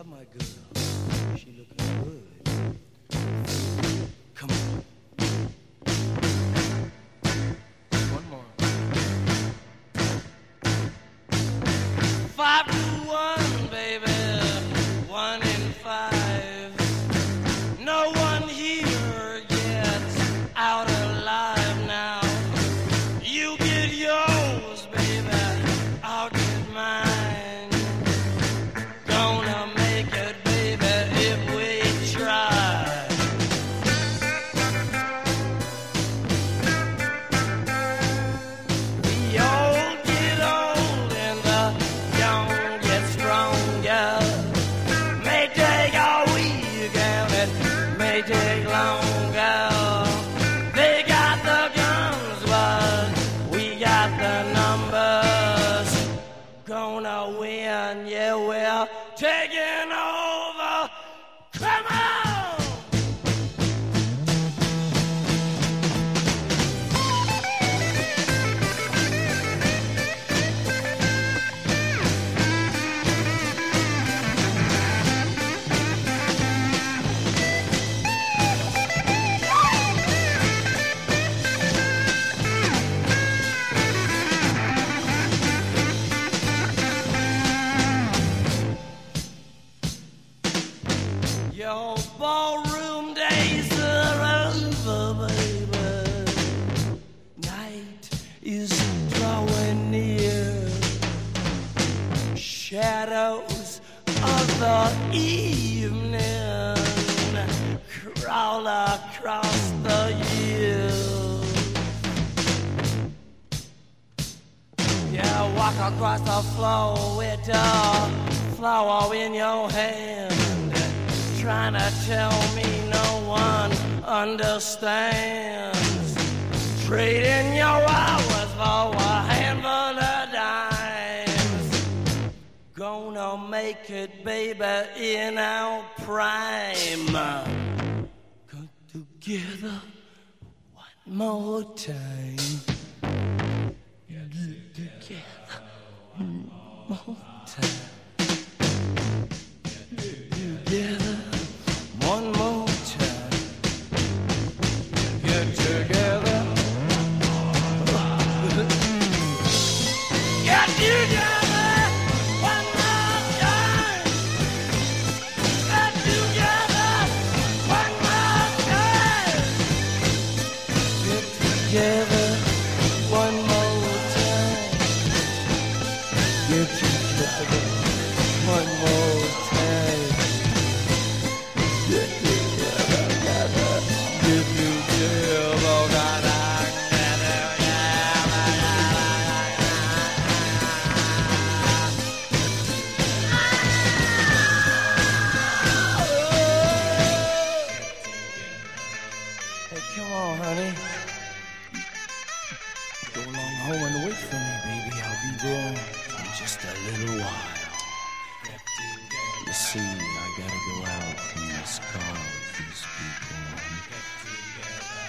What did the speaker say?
love my girl. She looking good. Come on. One more. 5 to 1, baby. 1 in 5. No one here gets out alive now. You get yours, baby. I'll get mine. Gonna make it, baby, if we try. The old get old and the young get stronger. May take a week and it may take longer. They got the guns, but we got the numbers. Gonna win, yeah, we're taking over. Come on! Your ballroom days are over, baby. Night is drawing near. Shadows of the evening crawl across the years. Yeah, walk across the floor with a flower in your hand. Trying to tell me no one understands. Trading your hours for a handful of dimes. Gonna make it, baby, in our prime. Come together one more time. Get together one more time. Together one more time. Get together. Get together one more time. Get together one more time. Get together one more time. Get together one more time. Hey, come on, honey. Go along home and wait for me, baby. I'll be there in just a little while. You see, I gotta go out in this car with these people.